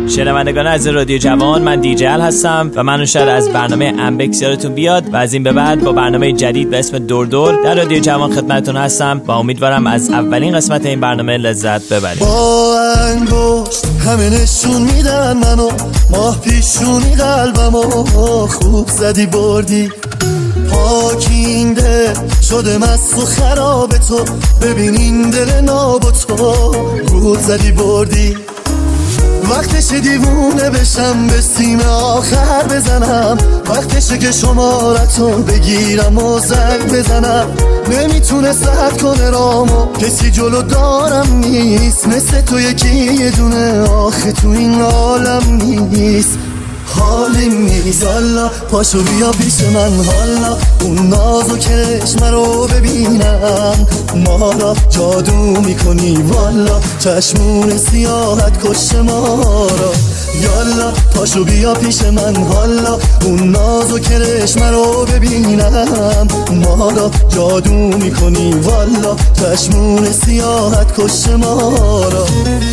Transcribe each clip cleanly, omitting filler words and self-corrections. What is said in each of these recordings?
شنوندگان از رادیو جوان، من دیجل هستم و من شاید از برنامه امبکس یادتون بیاد و از این به بعد با برنامه جدید به اسم دور در رادیو جوان خدمتتون هستم و امیدوارم از اولین قسمت این برنامه لذت ببرید. با انگشت همه نشون میدن منو، ماه پیشونی قلبمو خوب زدی بردی، پاکینده شده مست و خراب تو، ببین این دل ناب تو گول زدی بردی. وقتشه دیوونه بشم به سیم آخر بزنم، وقتشه که شمارتو بگیرم و زنگ بزنم. نمیتونه سرد کنه رامو، کسی جلو دارم نیست، مثل تو یکی یه دونه آخه تو این عالم نیست. حالیم نیست حالا، پاشو بیا پیش من حالا، اون نازو چشم رو ببینم، ما را جادو میکنی والا، چشمون سیاحت کش ما را. یالا پاشو بیا پیش من حالا، اون نازو چشم رو ببینم، ما را جادو میکنی والا، چشمون سیاحت کش ما را.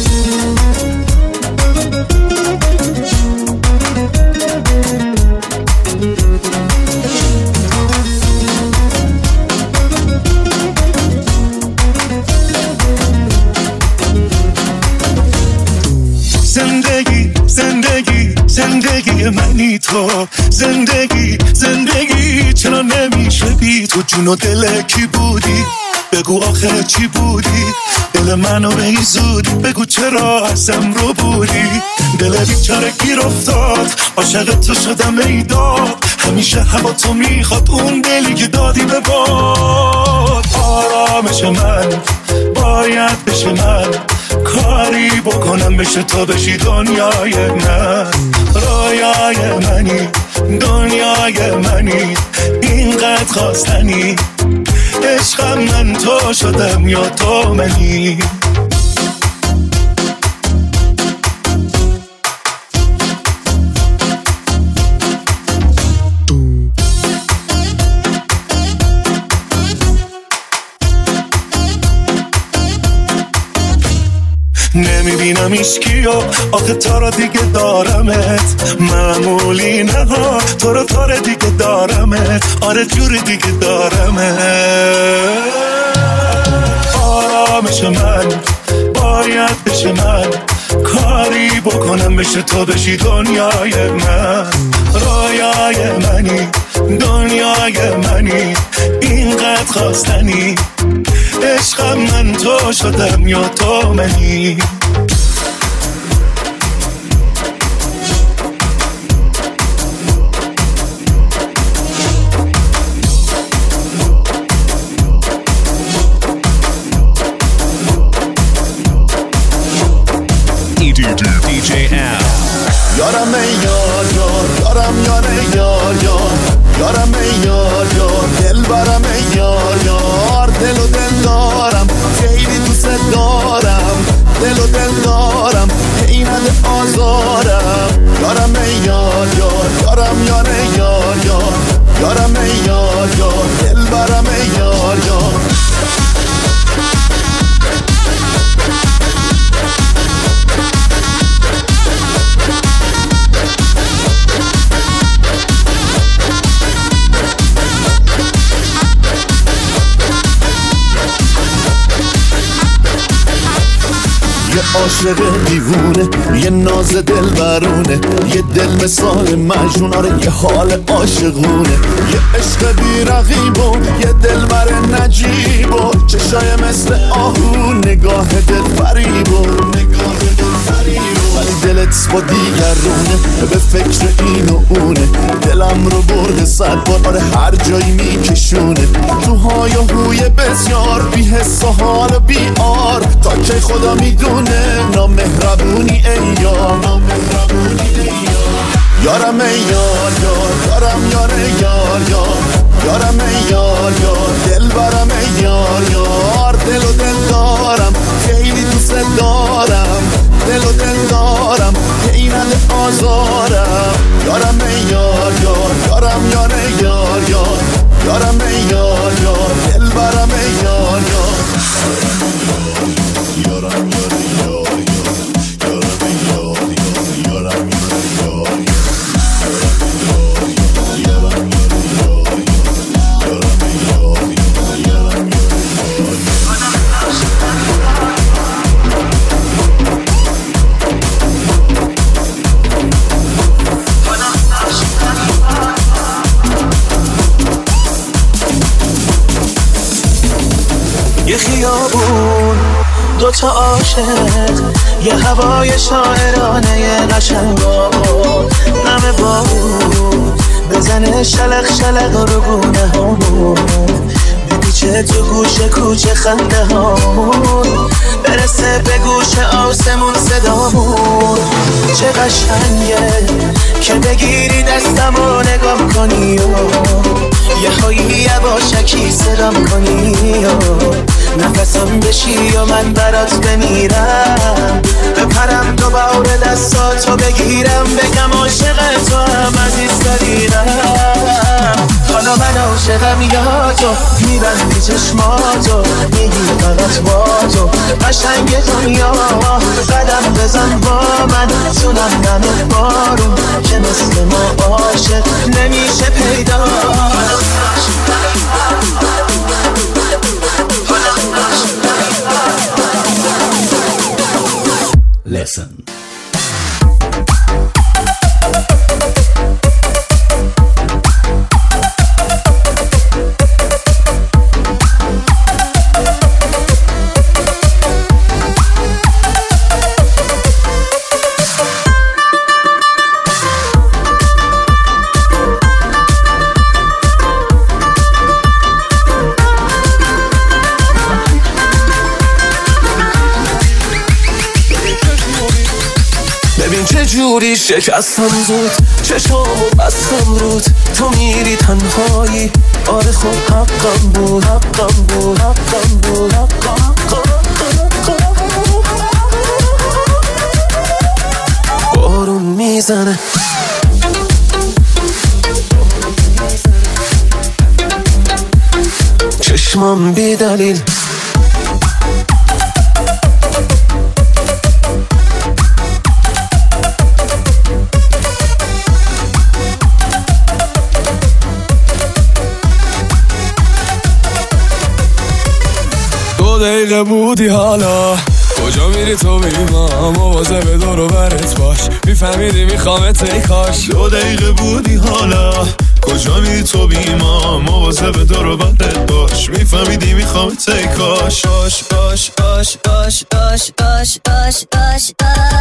زندگی منی تو، زندگی چرا نمیشه بی تو؟ جون و دل کی بودی؟ بگو آخه چی بودی؟ دل منو به این زودی بگو چرا ازم رو بودی؟ دل بیچاره گیر افتاد، عاشق تو شدم ای داد، همیشه هوا تو میخواد اون دلی که دادی به باد. آرامش من باید بشه، من کاری بکنم بشه تا بشی دنیای من، رویای منی دنیای منی، اینقدر خواستنی، عشقم من تو شدم یا تو منی. نمیبینم ایشکیو آخه تا را دیگه دارمت، معمولی نه ها تو را تا را دیگه دارمت، آره جوری دیگه دارمت. آرامش من باید بشه، من کاری بکنم بشه تا بشی دنیای من، رویای منی دنیای منی، اینقدر خواستنی، عشقم من تو شدم یا تو منی. DJ Al. یارم یار یار، یارم یار یار یار، یارم یار یار، دل برم یار یار، دل و دل دارم، خیلی دوست دارم، دل و دل دارم، این نده آزارم. یارم یار یار، یارم یار یار یار، یارم یار یار، دل برم یار یار. یه عاشق دیوونه، یه ناز دل برونه، یه دل مثال مجنون، آره یه حال عاشقونه، یه عشق بی رقیب و یه دل بر نجیب و چشای مثل آهو، نگاه دل فریب و ولی دلت با دیگرونه، به فکر این و اونه، دلم رو برده صد بار، آره هر جایی میکشونه، تو های و هوی بسیار، بی حس و حال و بی آر، تا که خدا میدونه نامهربونی ای یار، نامهربونی ای یار. یارم یار یار، یارم یار یار یار، یارم یار یار، دل برم یار یار، دل و دل دارم، خیلی دوست دارم، دل و دل دارم، که این نده آزارم. یارم یار یار، یارم یار یار یار، یارم یار یار، دل برم یار یار. یارم یار یار یار، یارم یار یار بیابون دوتا عاشق یه هوای شاعرانه قشنگا نم بارون بزنه شلق شلق رو گونه همون بپیچه تو گوش کوچه خنده هامون برسه به گوش آسمون صدامون چه قشنگه که بگیری دستم و نگاه کنی و یه هایی یواشکی صدام کنی و نفسم بشی و من برات بمیرم بپرم دوباره دستاتو بگیرم بگم عاشق تو هم عزیز دارم حالا من عاشقم یا تو میبندی چشماتو میگی فقط با تو قشنگ دنیا قدم بزن با من تونم نم بارون که مثل ما عاشق نمیشه پیدا Listen. جوری شکستم زود چشامو بستم رود تو میری تنهایی آره خب حقم بود حقم بود حقم بود بارون میزنه چشمم بی دلیل دقیقه بودی حالا کجا میری تو بیما مواظب دور و برت باش میفهمیدی میخوامت ای کاش 2 دقیقه بودی حالا کجا میری تو بیما مواظب دور و برت باش میفهمیدی میخوامت ای کاش آش آش آش آش آش آش آش آش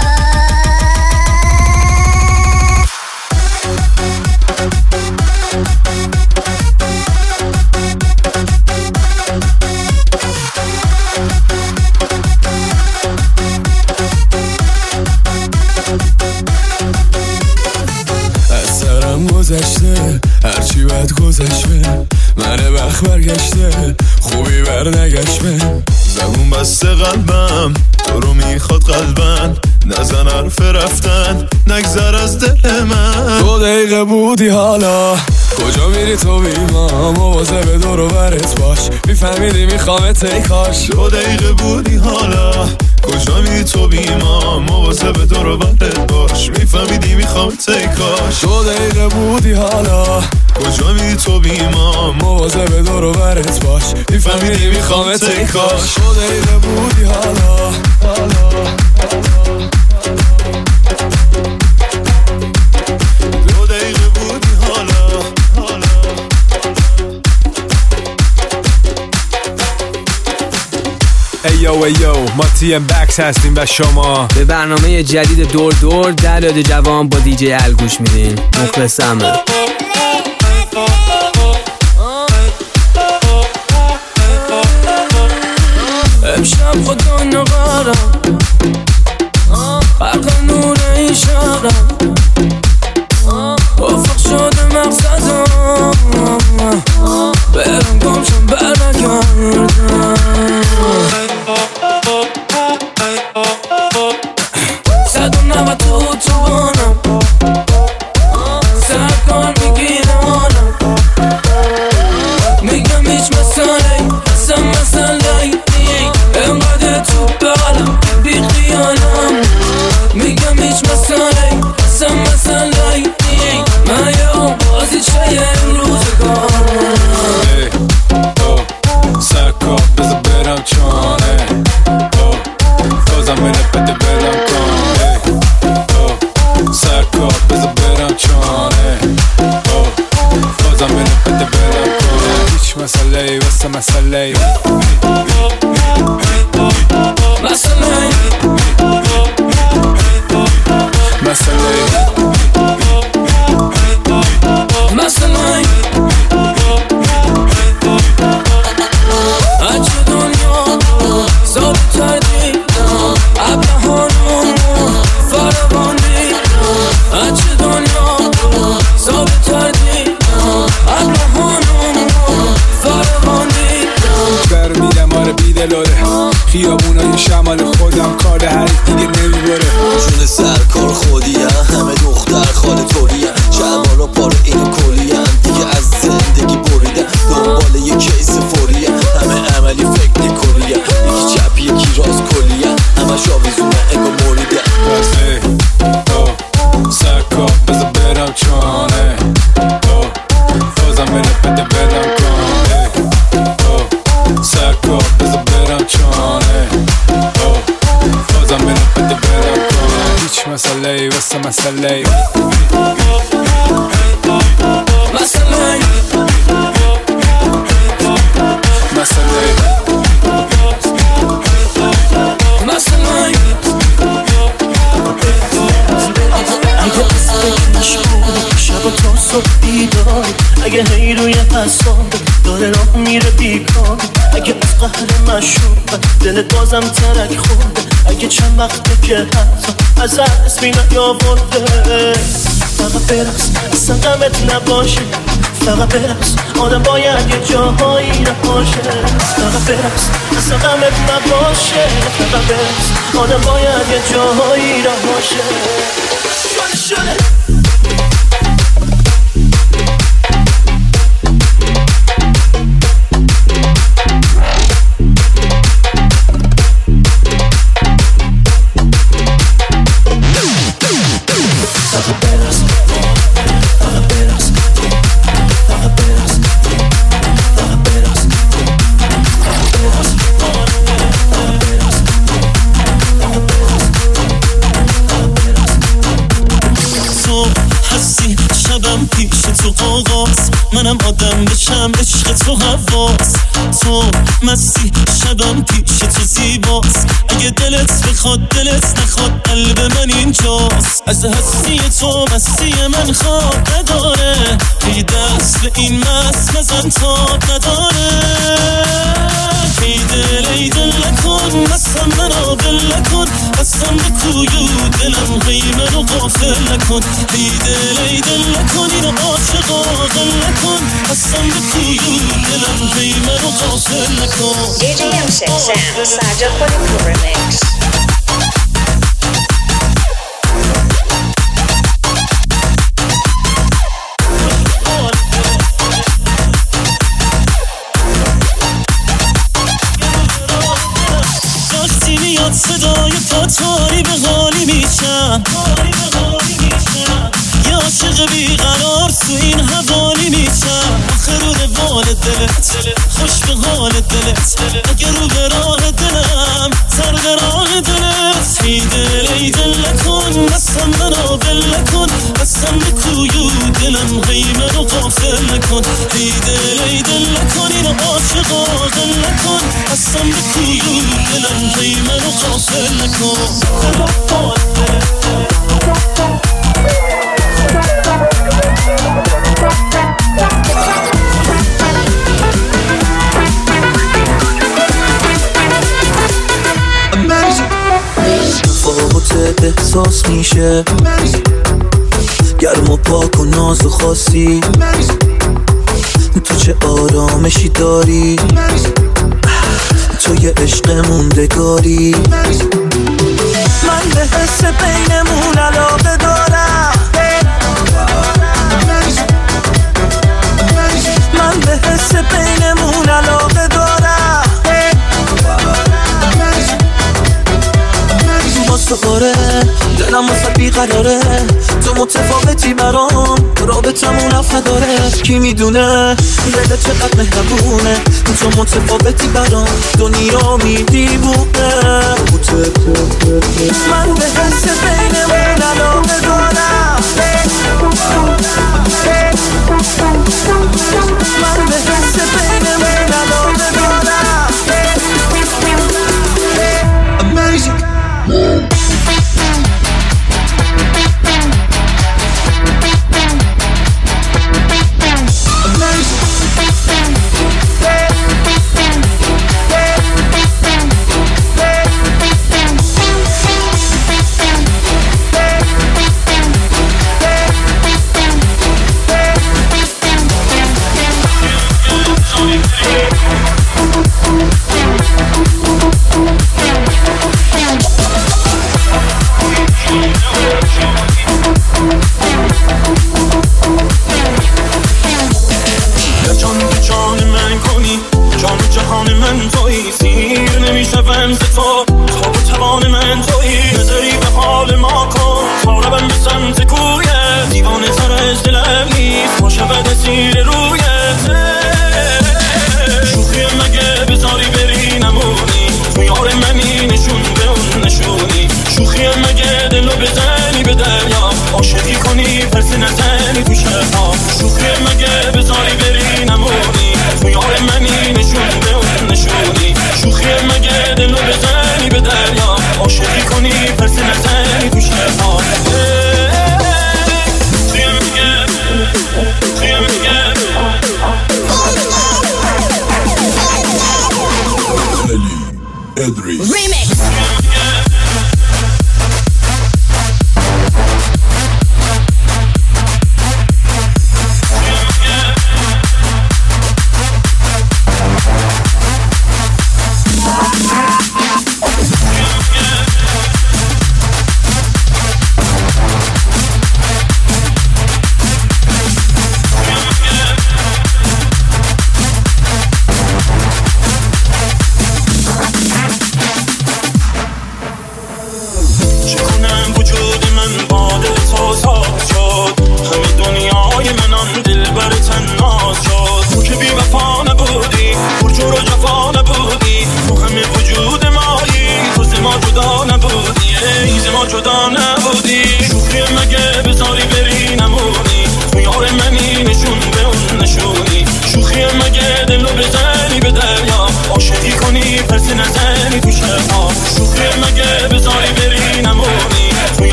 گذشته هرچی باید گذشته من وقت برگشته خوبی بر نگشته زبون بسته قلبم تو رو میخواد قلبن نزن حرف رفتن نگذر از دل من 2 دقیقه بودی حالا کجا میری تو بیما مواظب دور و برت باش میفهمیدی میخوامت ای کاش 2 دقیقه بودی حالا کجا میری تو بیما مواظب دور و برت باش میفهمیدی میخوامت ای کاش 2 دقیقه بودی حالا کجا میری تو بیما مواظب دور و برت باش میفهمیدی میخوامت ای کاش 2 دقیقه بودی حالا ایو ما TM Bax هستیم و شما به برنامه جدید دور دور در رادیو جوان با دیجی ال گوش میدین. مخلصمه. امشب خدا نقارم برق نور این شهرم افق شده مقصدم برم گمشم برنگردم صدم نبود تو بانم سرکار میگیرم میگم هیچ مسئله انقدر تو بغلم بی خیالم میگم هیچ مسئله من یه بازی چه روزگارم سرکار بذار برم چانه بازم بره بده برم کنه سرکار بذار برم چانه بازم بره بده برم کنه هیچ مسئله واسه مسئله در کار خودیم، همه دختر خاله طوریم، شلوارا پاره اینو کلیم، دیگه از زندگی بریدم، دنبال یه کیس فوریم، همه عملی فکر نکلیم، یکی چپ یکی راست کلیم، همه شاویزونه انگار مریدم. سکا بذار برم چانه فازم بره بده بدم کنه سکا بذار برم چانه فازم بره بده بدم کنه هیچ مسئله ای واسه مسئله ای شبا تا صبح بیداری، اگه هی روی حساب داره راه میره بیکار، اگه از قهر مشروب دلت بازم ترک خورده، اگه چند وقته که حتی از اسمی نیاورده، فقط برقص اصلا غمت نباشه، فقط برقص آدم باید یه جاهایی رهاشه، فقط برقص اصلا غمت نباشه، فقط برقص آدم باید یه جاهایی رهاشه. شده پیش تو آغاز، منم آدم بشم عشق تو حواس، تو مستی شبم پیش تو زیباست، اگه دلت بخواد دلت نخواد قلب من اینجاست، از هستی تو مستی من خواب نداره، ای دست به این مست مزن تاب نداره، ای دل نکن مستم منو بل نکن، بستم به کویو دلم غیمه رو غافل نکن، ای دل نکن اینو عاشقا غل نکن، بستم به کویو دلم غیمه رو غافل نکن. DJ M6 Sam Sajid Khalifa Remix. صدای پاتاری به حالی میشم، یه عاشق بیقرار تو این حوالی میشم، آخه رو روال دلت خوش به حال دلت، اگه رو به راه دلم سر به راه دلت، ای دل نکن بستم منو بل نکن، بستم به کویو دلم غیمه رو غافل نکن، ای دل نکن اینو عاشقا غل نکن، بستم به کویو دلم غیمه رو غافل نکن. تفاوت احساس میشه گرم و پاک و ناز و خاصی، تو چه آرامشی داری، تو یه عشق موندگاری، من به حس بینمون علاقه دارم، من به حس بینمون علاقه دارم، مستقاره دلم واسه بیقراره، تو متفاوتی برام، رابطمون افت داره، کی میدونه دلت چقدر مهربونه، تو متفاوتی برام دنیا میدیبونه، من به حس بینمون علاقه دارم، من به حس بینمون علاقه دارم. Amazing.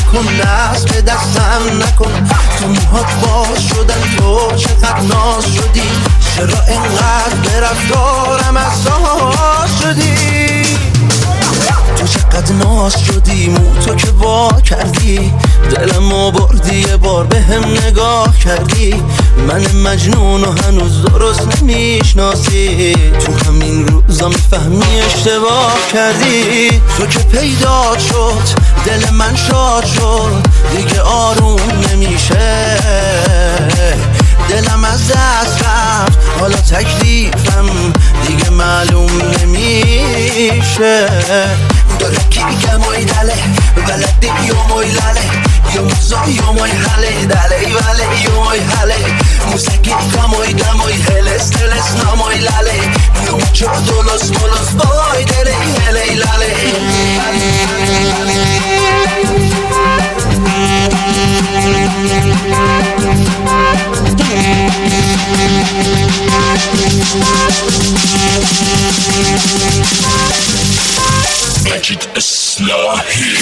نکن، دست به دستم نکن. تو موهات باز شدن، تو چقدر ناز شدی، چرا اینقدر به رفتارم اساس شدی؟ تو چقدر ناز شدی، مو تو که وا کردی، دلمو بردی، یه بار به هم نگاه کردی. من مجنون و هنوز درست نمیشناسی، تو همین روزا میفهمی اشتباه کردی. تو که پیدا شد دل من شاد شد، دیگه آروم نمیشه، دلم از دست رفت، حالا تکلیفم دیگه معلوم نمیشه. داره کی که مای دله بلدی یو مای لاله، یو موزا یو مای حاله دله وله یو مای حاله، موسیقی کمای دمای هلس تلس نمای لاله، یو چو دولس مولس بای دله هلی لاله. مجید اصلاحی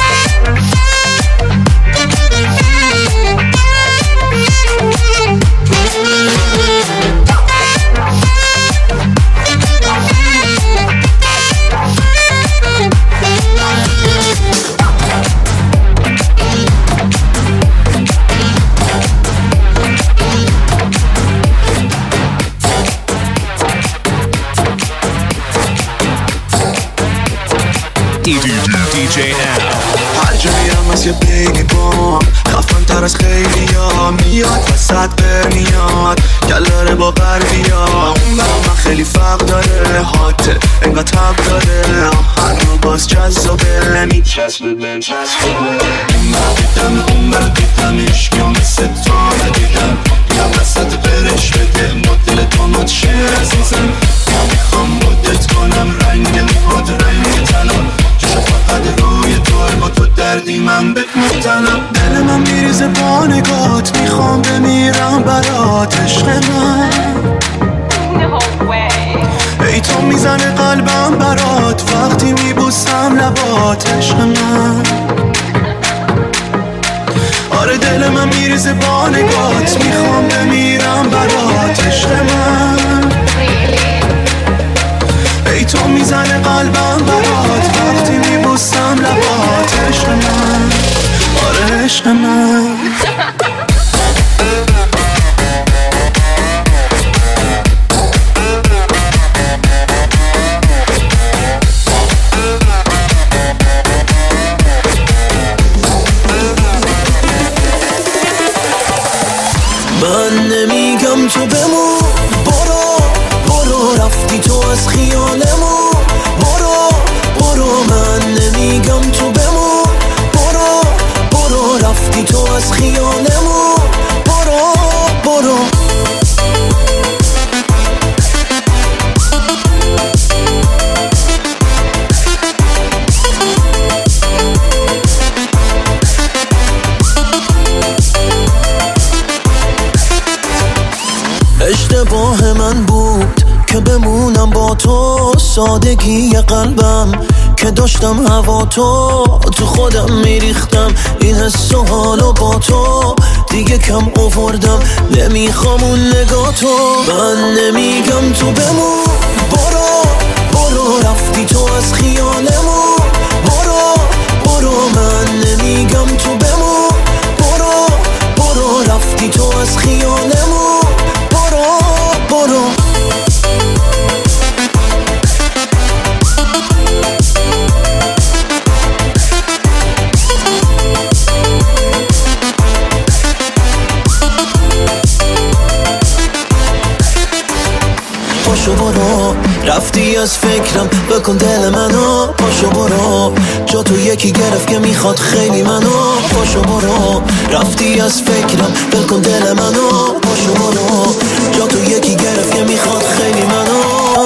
DJ Al. هر جایی هم از یه بینی بام خفن تر از خیلی ها، میاد وسط برمیاد گلاره با غربی ها. اون من خیلی فرق داره، هاته انگاه تب داره، هر رو باز جذابه میچسبه بهم چسبه. اون بر دیدم عشقی و مثل تو ندیدم، یا وسط برش بده مدل تو مد شعر عزیزم، یا میخوام مدت کنم رنگ موهات رنگ تنم، چشم فقط روی توه با تو دردی من بهت مبتلم. دل من میریزه با نگات، میخوام بمیرم برات عشق من. ای تو میزنه قلبم برات وقتی میبوسم لبات عشق من. آره دل من میریزه با نگات، میخوام بمیرم برات عشق من. ای تو میزنه قلبم برات وقتی میبوسم لبات عشق من. آره عشق من. من نمیگم تو بمون، برو برو رفتی تو از خیالمون، برو برو. من نمیگم تو بمون، برو برو رفتی تو از خیالمون، برو برو. اشتباه من بود که بمونم با تو، سادگی قلبم که داشتم هوا تو خودم میریختم، این حس و حالو با تو دیگه کم آوردم، نمیخوام اون نگاه تو. من نمیگم تو بمون، برو برو رفتی تو از خیالمون، برو برو. من نمیگم تو بمون، برو برو رفتی تو از خیالمون، برو برو. پاشو برو رفتی از فکرم، بکن دل منو، پاشو برو جا تو یکی گرفت که میخواد خیلی منو، پاشو برو رفتی از فکرم، بکن دل منو، پاشو برو جا تو یکی گرفت که میخواد خیلی منو.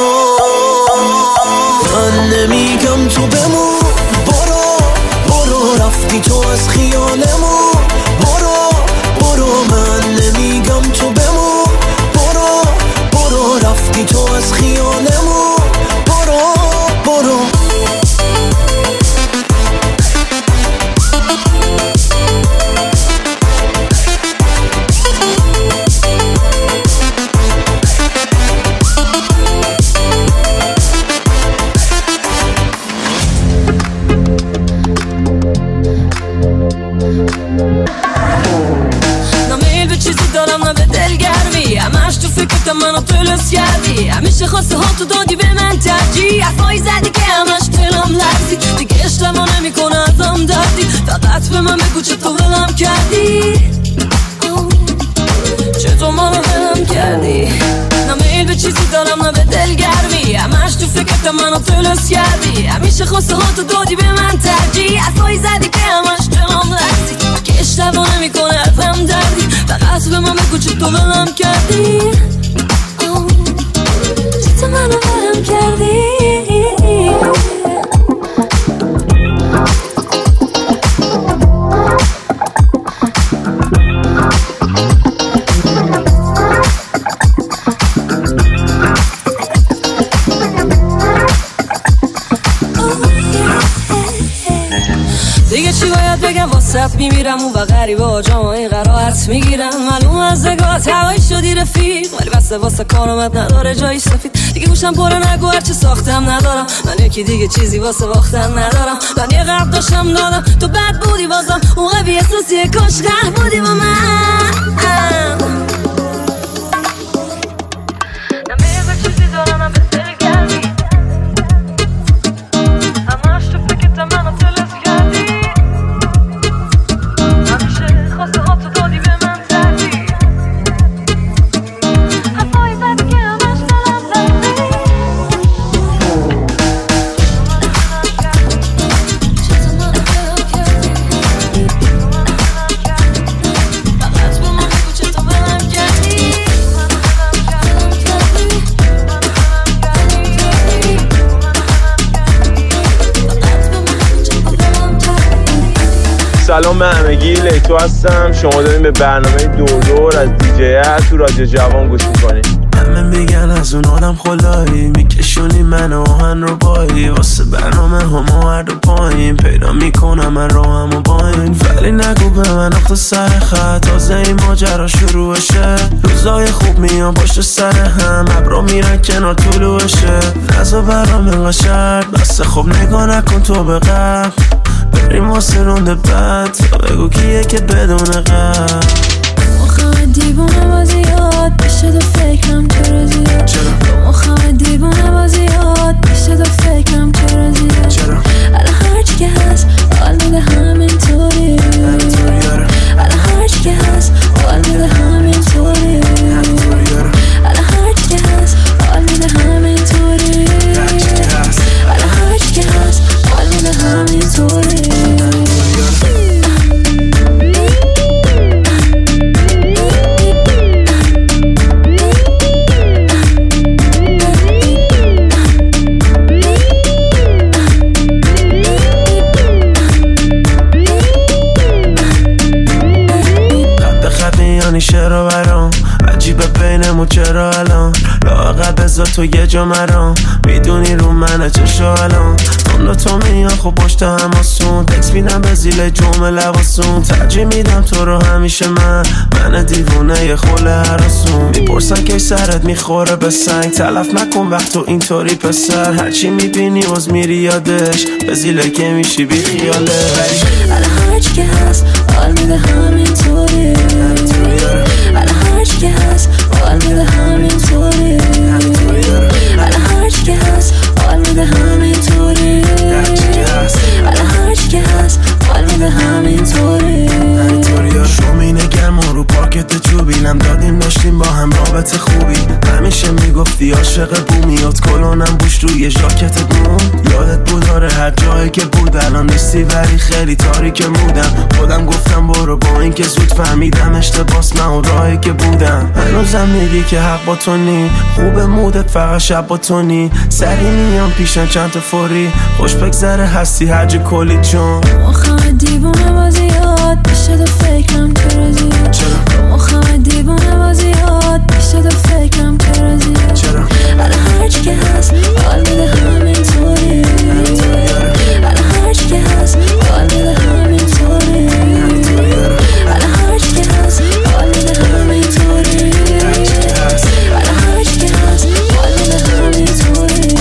من نمیگم تو بمون، برو برو رفتی تو از خیالمون، برو برو. من نمیگم تو بمون، برو برو رفتی تو از خیالمون، برو برو. خواسته ها تو دادی به من ترجیح حرفایی زدی که همش دلم لرزید دیگه اشتباه نمیکنه ازم دردی فقط به من بگو چطور ولم کردی چطور منو ولم کردی نه میل به چیزی دارم نه به دلگرمی همش تو فکرت منو تلس کردی همیشه خواسته ها تو دادی به من ترجیح حرفایی زدی که همش دلم لرزید که اشتباه نمیکنه ازم دردی فقط به من بگو چطور ولم کردی چطور منو ولم کردی دیگه چی باید بگم واسط میمیرم اون و غریبه ها جامعه قرارت میگیرم معلوم از نگاهت هوایی شدی رفیق ولی بسته واسه کارامت نداره جایی سفید دیگه گوشم پره نگو هرچی ساختم ندارم من یکی دیگه چیزی واسه باختن ندارم من یه قرد داشتم دادم تو بد بودی بازم اون قوی احساسی کاش قهر بودی با من نمیه به چیزی دارم من به سری گردی همش تو فکرت منو تلس کردی همیشه خواسته ها تو دادی به من تردی حرفایی زدی که همش دلم لرزید چطور منو ولم کردی فقط به من بگو چطور ولم کردی سلام به همگی، لیتو هستم. شما دارین به برنامه دور از دیجی تو رادیو جوان گوش میکنین. همه میگن از اون آدم خلایی میکشونی من آهن رو بایی واسه برنامه همه هر دو پایین پیدا میکنم من رو همو باین ولی نگو به من اخت سر خط تازه این ماجرا شروعشه روزای خوب میان پشت سر هم ابرا میرن کنار طلوعشه نزا برام انقا شرد بسته خب نگاه نکن تو به قبل بریم واسه رونده بد تا بگو کیه که بدون قبل مخم دیوونه بازیات بشه دو فکرم چرا زیاد چرا مخم دیوونه بازیات بشه دو فکرم چرا زیاد چرا الان هرچی که هست حال میده همینطوری الان هرچی که هست حال میده همینطوری الان هرچی که هست حال میده همینطوری الان هرچی که هست حال میده همینطوری چرا برام عجیبه بینمون چرا الان لااقل بذار تو یه جا مرام میدونی رو منه چشا الان اون تو میان خب پشت هم آسون تکس میدم به زیل جمعه لباسون ترجیح میدم تو رو همیشه من دیوونه یه خوله هراسون میپرسن که سرت میخوره به سنگ تلف نکن وقت تو اینطوری پسر هرچی میبینی باز میری یادش به زیله که میشی بی خیاله الان هرچی که هست حال میده همینطوری الان هرچی که هست حال میده همینطوری الان هرچی که هست حال میده همینطوری الان هرچی که هست حال میده همینطوری شومینه گرم رو پاکت چوبینم دادیم داشتیم با هم رابطه خوبی همیشه میگفتی عاشق بومیات کلونم بوش روی ژاکتت مون یادت بود آره هر جایی که بود الان نیستی ولی خیلی تاریک مودم خودم گفتم برو با این که زود فهمیدم اشتباس من اون راهی که بودم هنوزم میگی که حق با تو نی خوب مودت فقط شب با تو نی سری میام پیشن چند تا فوری خوش بگذره هستی هرج کلی چون مخم دیوونه بازیات بشه دو فکرم چرا زیاد چرا مخم دیوونه بازیات بشه دو فکرم چرا زیاد چرا الان هرچی که هست حال میده همینطوری الان هرچی که هست حال میده همینطوری الان هرچی که هست حال میده همینطوری الان هرچی که هست حال میده همینطوری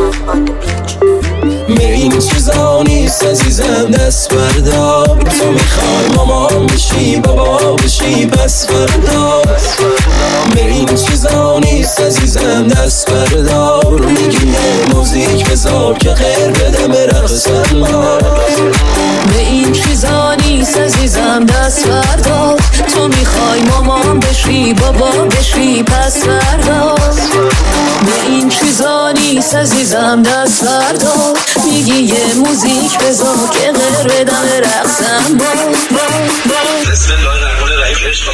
این چیزا نیست عزیزم دست بردار تو میخوای مامان بشی بابا بشی پس فردا این چیزا نیست عزیزم دست بردار میگی موزیک بذار که غیر بدم رقصم به این چیزا نیست عزیزم دست بردار تو میخوای مامان بشی بابا بشی پس فردا به این چیزا نیست عزیزم دست بردار میگی یه موزیک بذار که غیر بدم رقصم بسم الله الرحمن الرحیم عشق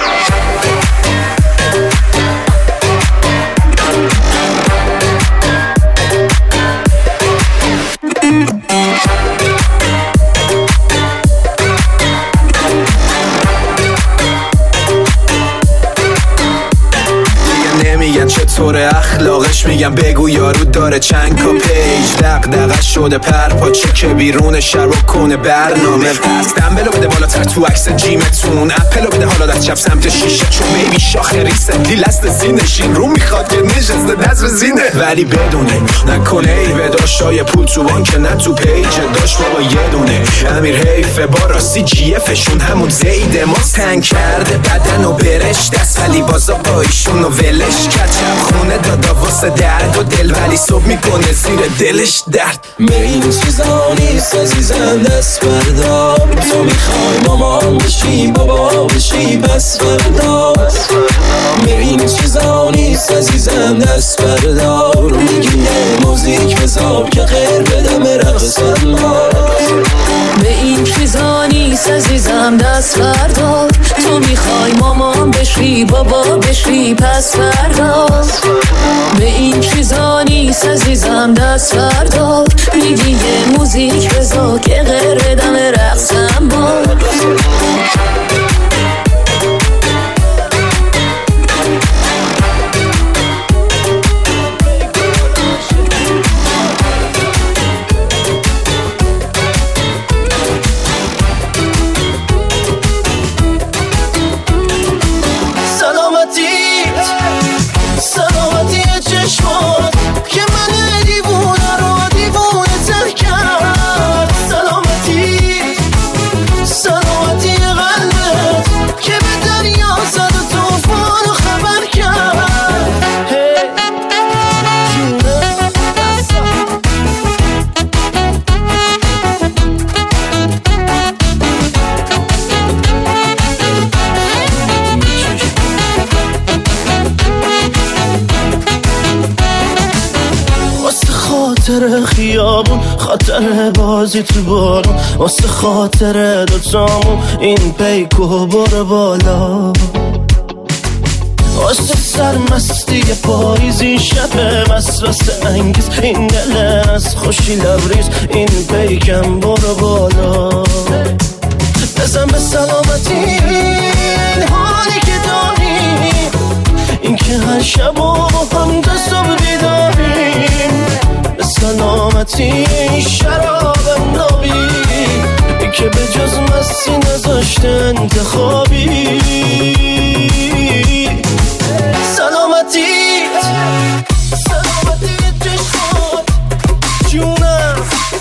چطور اخلاقش میگم بگو یارو داره چند کا پیج دغدغه شده پرپاچه که بیرون شب و کنه برنامه هست دنبلو بده بالاتر تو عکس جیمتون اپلو بده حالا در چپ سمت شیشه چون بیبی شاخ ریسنتلی لست زینشین رو میخواد که نشسته دست زینه ولی بدونه نکنه ای به داشتای پول تو بانک نه تو پیج داشت بابا یه دونه امیر حیفه با راستی جیفشون همون زیده ما تنگ کرده بدن و برش دست ولی بازا بایشون و ولش کچم خونه دادا واسه درد و دل ولی صبح میکنه زیر دلش درد به این چیزا نیست عزیزم دست بردار تو میخوای مامان بشی بابا بشی پس فردا به این چیزا نیست عزیزم دست بردار میگی یه موزیک بذار که غیر بدم رقصم به این چیزا نیست عزیزم دست بردار تو میخوای مامان بشی بابا بشی پس فردا به این چیزا نیست عزیزم دست بردار میگی یه موزیک بذار که غیر دم رقصم خاطر خیابون خاطر بازی تو بارون واسه خاطر دوتامون این پیکو بر بالا واسه سرمستی پاییزی شب وسوسه انگیز این دل از خوشی لبریز این پیکم بر بالا بزن به سلامتی این حالی که داریم این که هر شب و هم دست و بیداریم به سلامتی این شراب نابی که به جز مستی نذاشته انتخابی سلامتی سلامتی چشمات جونم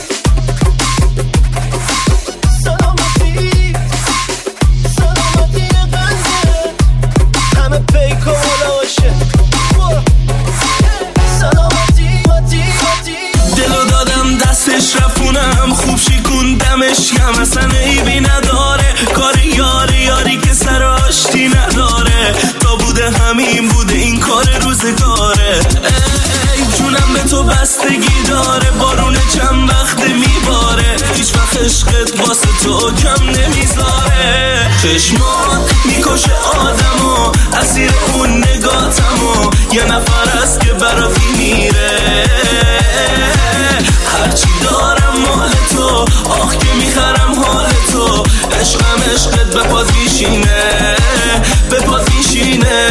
سلامتی سلامتی قلبه همه پیکو باشه دلو دادم دستش رفونم خوب شیکوندمش کم اصلا عیبی نداره کار یاری که سر آشتی نداره تا بوده همین بوده این کار روزگاره ای جونم به تو بستگی داره بارون چند وقت میباره هیچ وقت عشقت واسه تو کم نمیذاره چشمات میکشه آدمو اسیر اون نگاتمو یه نفر است که برات میره هرچی دارم مال تو آخ که میخرم حال تو عشقم عشقت به پاد میشینه به پاد میشینه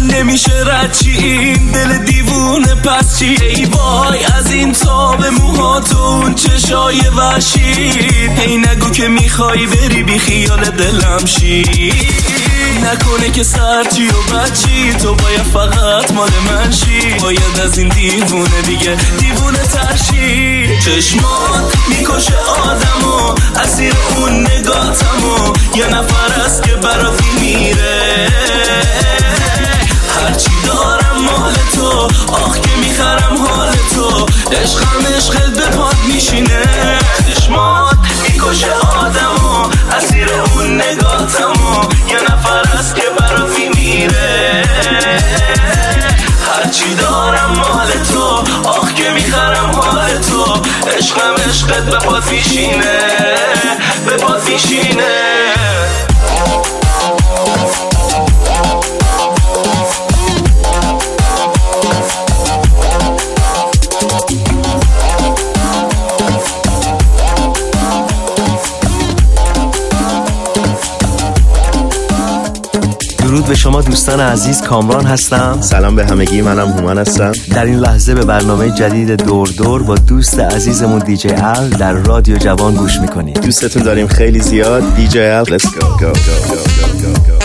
نمیشه رد چی این دل دیوونه پس چی؟ ای وای از این تاب موهات و اون چشای وحشی، هی نگو که میخوای بری بی خیال دلم شی، نکنه که سرچی و بچی تو باید فقط مال من شی، باید از این دیوونه دیگه دیوونه ترشی. چشمات میکشه آدمو اسیر اون نگاتمو، یه نفر است که برات میره، هرچی دارم مال تو، آخ که میخرم حال تو، عشقم عشقت به پاد میشینه. چشمات میکشه آدمو اسیر اون نگاتمو، یه نفر است که برات میمیره، هرچی دارم مال تو، آخ که میخرم حال تو، عشقم عشقت به پاد میشینه، به پاد میشینه. درود به شما دوستان عزیز، کامران هستم. سلام به همگی، منم هومن هستم. در این لحظه به برنامه جدید دور دور با دوست عزیزمون دیجی ال در رادیو جوان گوش میکنید. دوستتون داریم خیلی زیاد. دیجی ال let's go go go go go go go.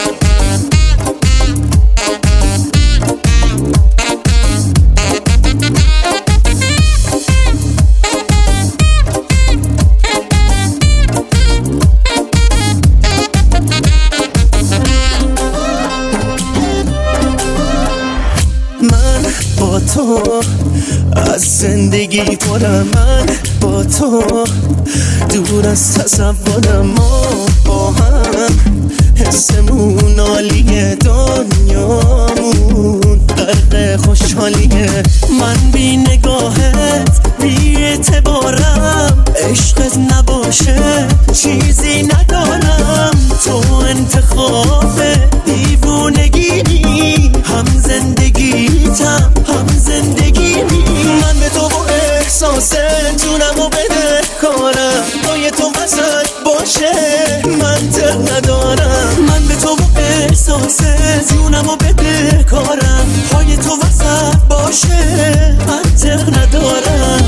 تو از زندگی پرم، من با تو دور از تصورم، ما با هم حسمون عالیه، دنیامون غرق خوشحالیه، من بی نگاهت بی اعتبارم، عشقت نباشه چیزی ندارم، تو انتخاب دیوونگی، هم زندگیتم هم زندگیمی، من به تو با احساس جونمو بده کارم، پای تو وسط باشه منطق ندارم، من به تو با احساس جونمو بده کارم، پای تو وسط باشه منطق ندارم،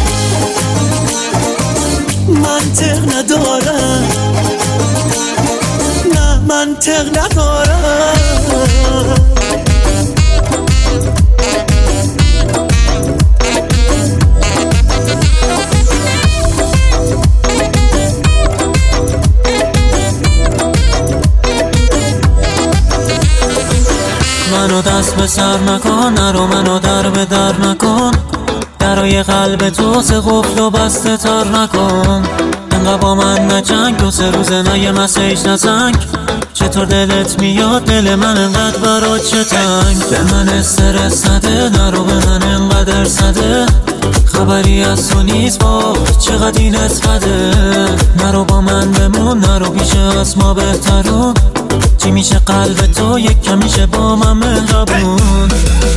منطق ندارم، نه منطق ندارم. منو دست به سر نکن، نرو منو در به در نکن، درای قلب تو سه قفل و بسته تر نکن، انقدر با من نجنگ، دو سه روزه نه یه مسیج نزنگ، چطور دلت میاد دل من انقدر برات چه تنگ، به من استرس نده، نرو به من انقدر سده، خبری از تو نیست با چقدر این اسقده، نرو با من بمون، نرو بیشه از ما بهترون، چی میشه قلب تو یک کمیشه با من مهربون.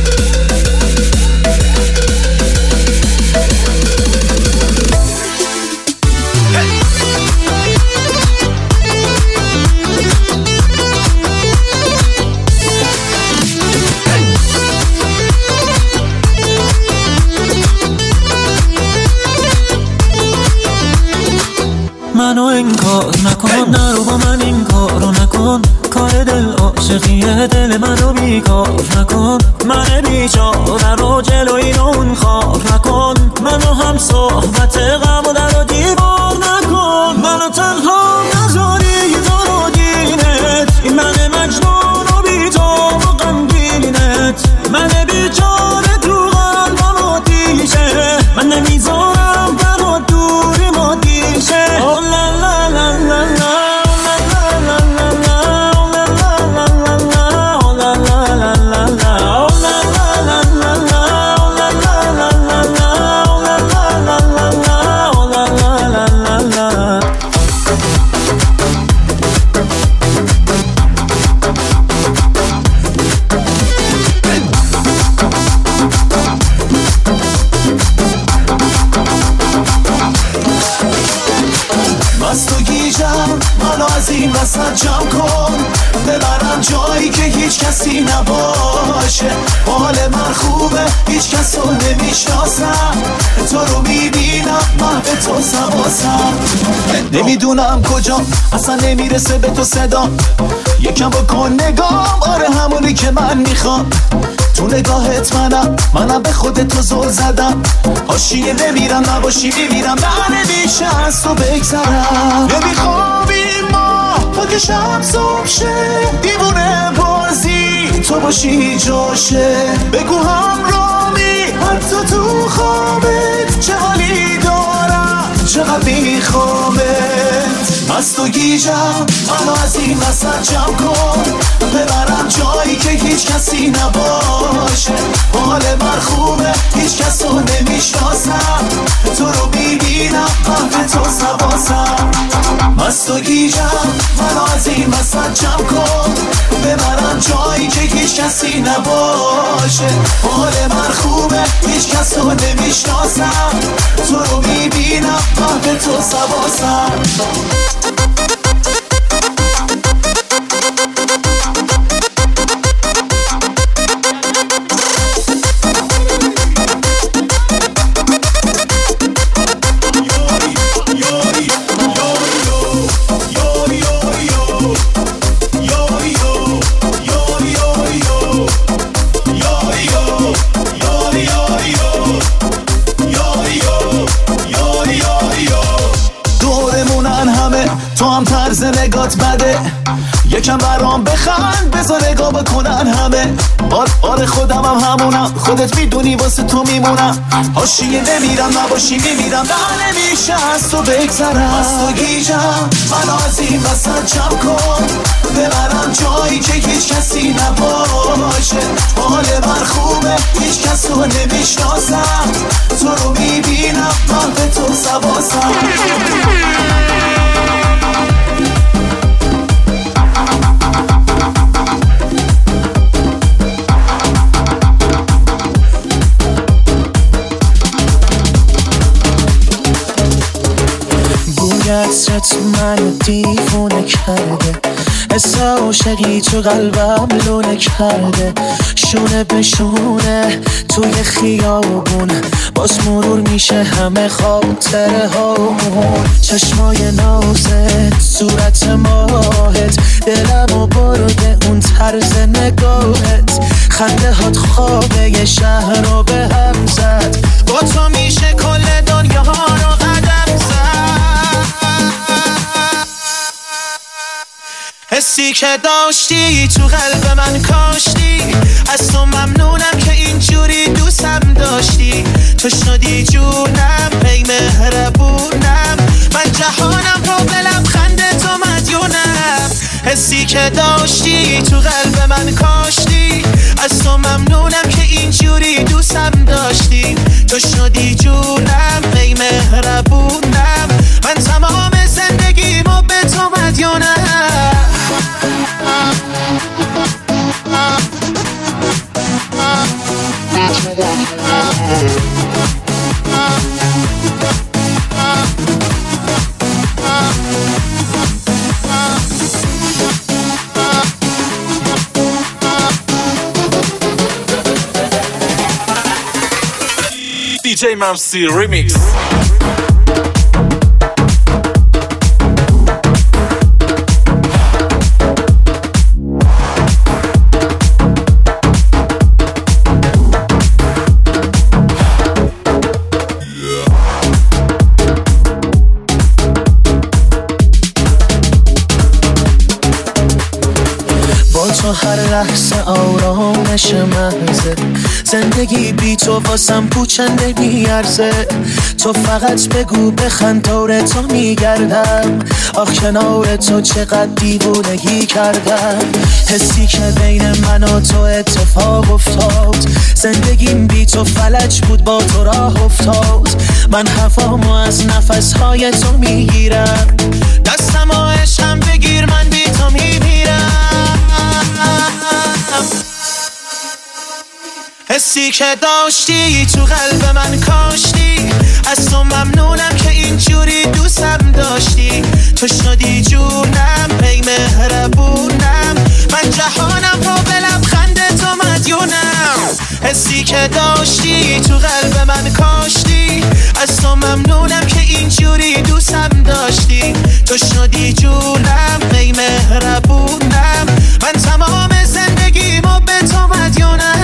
منو انکار نکن، نرو با من این کارو نکن، کار دل عاشقیه، دل منو بیکار نکن، من بیچاره رو جلوی اون خار نکن، منو هم صحبت غم و در و دیوار نکن، منو تنها نذاری تو دینت، این من مجنون و بی تو و غمگینت، من بیچاره تو قلبم آتیشه، من نمیذارم در و دوری ما دیشه. این وسط جمع کن ببرم جایی که هیچ کسی نباشه حال من خوبه هیچ کس رو نمیشناسم تو رو میبینم من به تو سواسم نمیدونم کجا اصلا نمیرسه به تو صدا یکم بکن نگام آره همونی که من میخوام تو نگاهت منم به خودت تو زل زدم حاشیه نمیرم نباشی میمیرم نمیشه از تو بگذرم نمیخوابیم ما تا که شب صبح شه دیوونه بازی تو باشی جاشه بگو همرامی حتی تو خوابت چه حالی دارم چقدر میخوامت از تو گیجم منو از این وسط جمع کن ببرم جایی که هیچ کسی نباشه حال من خوبه هیچ کس رو نمیشناسم تو رو میبینم من به تو سواسم از تو گیجم منو از این وسط جمع کن ببرم جایی که هیچ کسی نباشه حال من خوبه هیچ کس رو نمیشناسم تو رو میبینم من به تو سواسم طرز نگات بده یکم برام بخند بذار نگاه بکنن همه آره خودم همونم خودت میدونی واسه تو میمونم حاشیه نمیرم نباشی میمیرم نمیشه از تو بگذرم از تو گیجم منو از این وسط جمع کن ببرم جایی که هیچ کسی نباشه حال من خوبه هیچ کس رو نمیشناسم تو رو میبینم من به تو سواسم عطرت منو دیوونه کرده حس عاشقی تو قلبم لونه کرده شونه به شونه توی خیابون باز مرور میشه همه خاطره هامون چشمای نازت صورت ماهت دلمو برده اون طرز نگاهت خنده هات خوابه یه شهر رو به هم زد با تو میشه کل دنیا رو قدم زد حسی که داشتی تو قلب من کاشتی از تو ممنونم که اینجوری دوستم داشتی تو شدی جونم ای مهربونم من جهانم رو به لبخند تو مدیونم حسی که داشتی تو قلب من کاشتی از تو ممنونم که اینجوری دوستم داشتی تو شدی جونم ای مهربونم من تمام زندگیمو به تو مدیونم DJ Mamsi Remix. تو هر لحظه آرامش محضه زندگی بی تو واسم پوچنده میارزه تو فقط بگو بخند دور تو میگردم آخ کنار تو چقدر دیوونگی کردم حسی که بین من و تو اتفاق افتاد زندگیم بی تو فلج بود با تو راه افتاد من هوامو از نفسهای تو میگیرم دستم و عشقم بگیر من بی تو میمیرم حسی که داشتی تو قلب من کاشتی از تو ممنونم که اینجوری دوستم داشتی. تو شدی جونم، ای مهربونم. من جهانم رو به لبخند تو مدیونم. حسی که داشتی تو قلب من کاشتی. از تو ممنونم که اینجوری دوستم داشتی. تو شدی جونم، ای مهربونم. من تمام زندگیمو به تو مدیونم.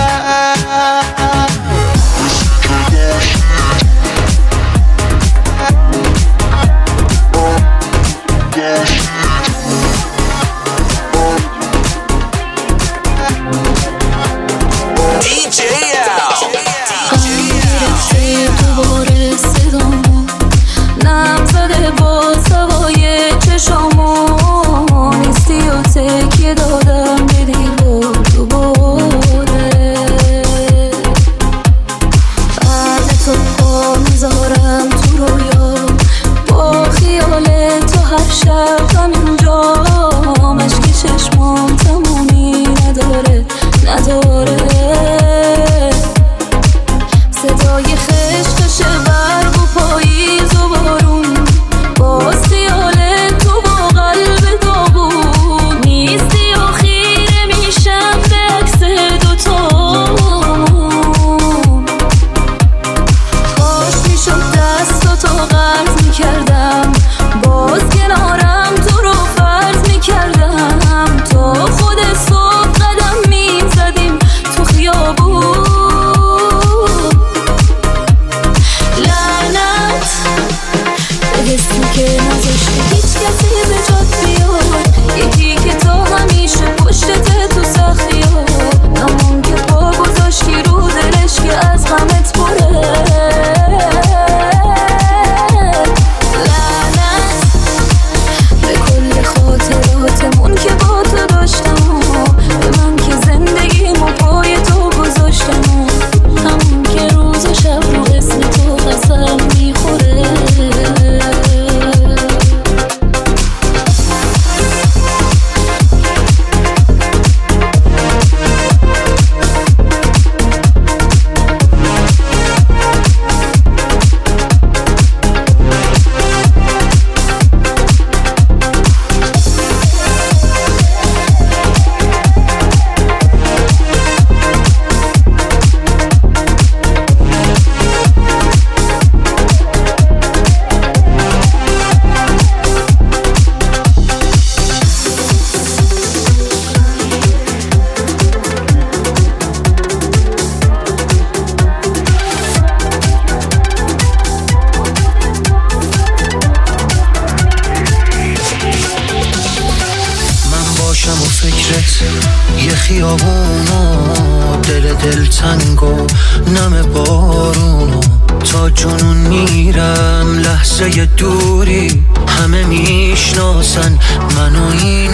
دوری همه میشناسن منو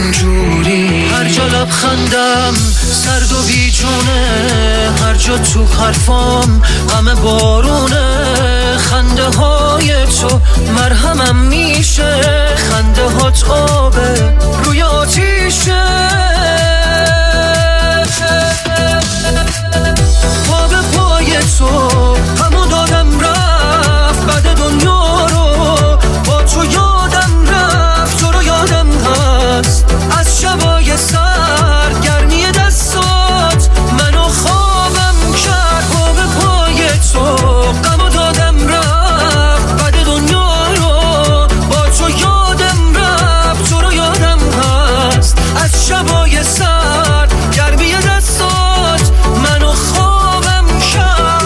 اینجوری. هر جا لبخندم سرد و بیجونه، هر جا تو حرفام غم بارونه. خنده های تو مرهمم میشه، خنده هات آبه روی آتیشه. پا به پای تو همو دادم رفت، بعد دنیا رو با تو یادم رفت. تو رو یادم هست از شبای سر، گرمی دستات منو خوابم کرد. پا به پای تو غمو دادم رفت، بعد دنیا رو با تو یادم رفت. تو رو یادم هست از شبای سر، گرمی دستات منو خوابم کرد.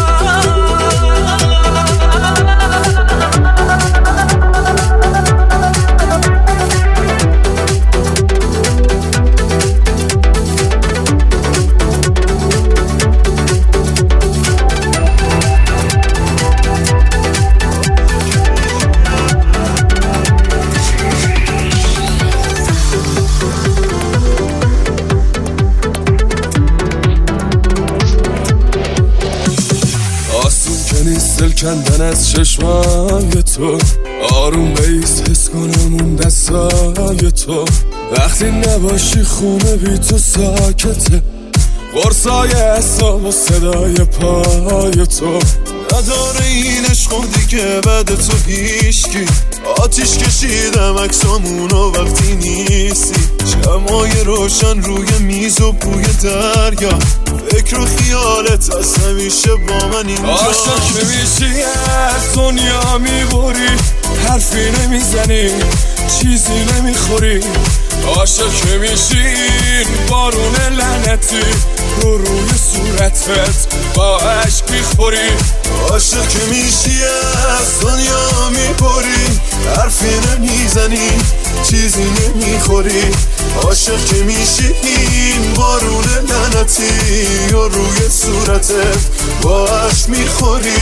دل کندن از چشمای تو، آروم بیس حس کنم اون دستای تو. وقتی نباشی خونه بی تو ساکته، قرصای اعصاب و صدای پای تو. نداره این عشق دیگه بعد تو هیچکی. آتیش کشیدم عکسامونو وقتی نیستی، شمعای روشن روی میز و بوی دریا، فکر و خیالت از همیشه با من اینجا. عاشق که میشی از دنیا میبری، حرفی نمیزنی چیزی نمیخوری. عاشق که میشی بارون لعنتی رو روی صورتت با عشق میخوری. عاشق که میشی از دنیا میبری، حرفی نمیزنی چیزی نمیخوری. عاشق که میشی این بارون لعنتی رو روی صورتت با عشق میخوری.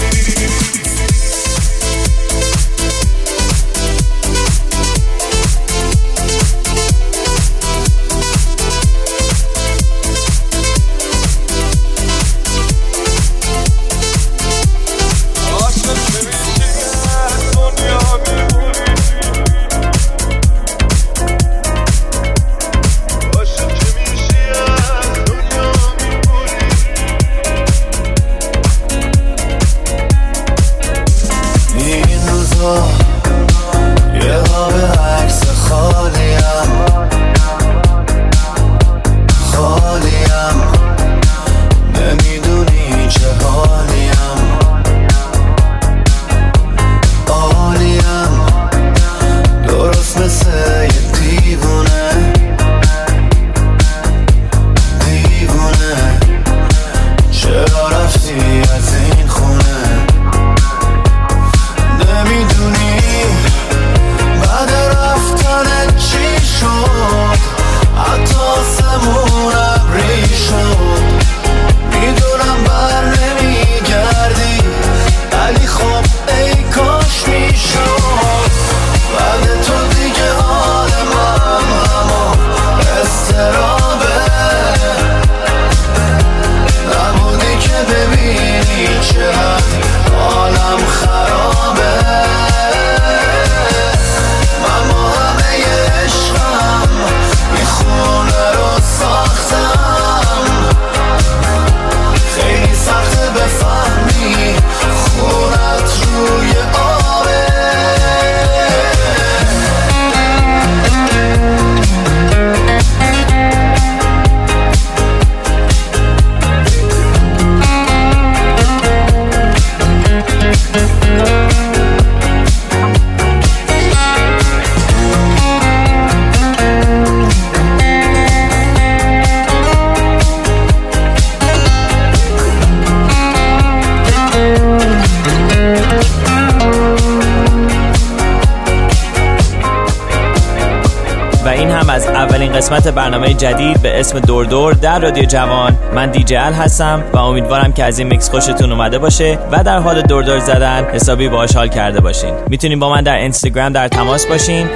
قسمت برنامه جدید به اسم دور دور در رادیو جوان. من دیجی ال هستم و امیدوارم که از این میکس خوشتون اومده باشه و در حال دور دور زدن حسابی باهاش حال کرده باشین. میتونین با من در اینستاگرام در تماس باشین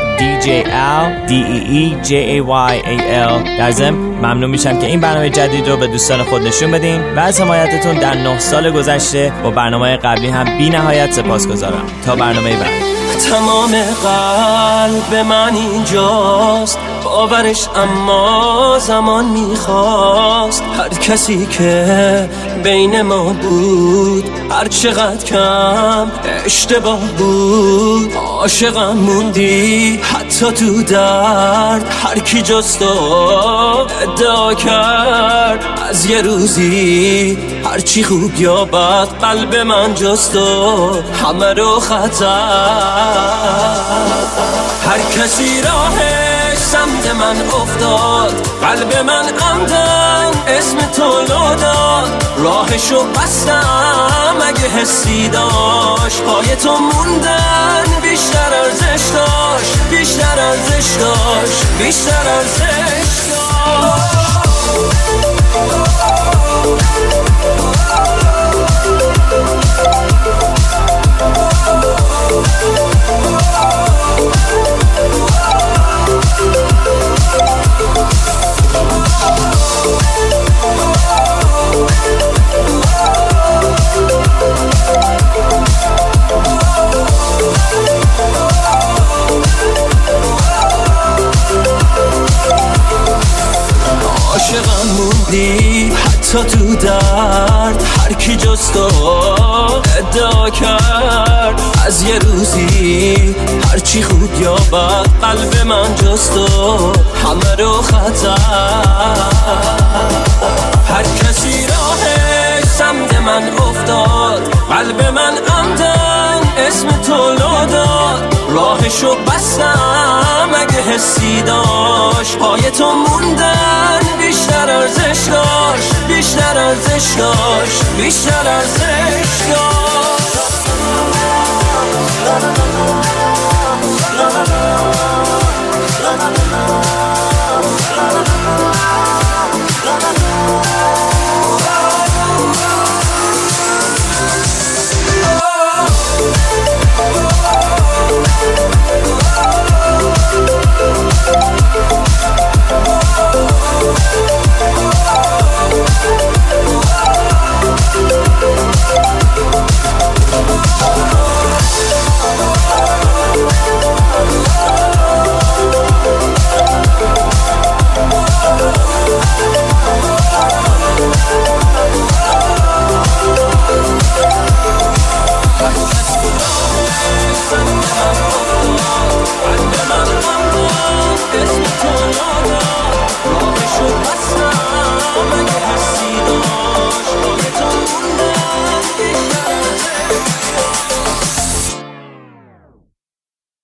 @DJAL DEEJAYAL. در ضمن ممنون میشم که این برنامه جدید رو به دوستان خود نشون بدین و از حمایتتون در 9 سال گذشته با برنامه قبلی هم بی نهایت سپاسگزارم. تا برنامه بعد. تمام قلب من اینجاست، باورش اما زمان میخواست. هر کسی که بین ما بود هر چقدر کم اشتباه بود، عاشقم موندی حتی تو درد. هر کی جز تو ادعا کرد از یه روزی هرچی خوب یا بد قلب من جز تو همه رو خطر. هر کسی راهش سمت من افتاد، قلب من عمدن اسم تو لو داد. راهشو بستم اگه حسی داشت، پای تو موندن بیشتر ارزش داشت، بیشتر ارزش داشت، بیشتر ارزش داشت. موندی حتی تو درد، هر کی جز تو ادعا کرد از یه روزی هرچی خوب یا بد قلب من جز تو همه رو خطر. هر کسی راهش سمت من افتاد، قلب من عمدن اسم تو لو داد، راهشو بستم اگه حسی داشت، پای تو موندن بیشتر ارزش داشت، بیشتر ارزش داشت، بیشتر ارزش داشت.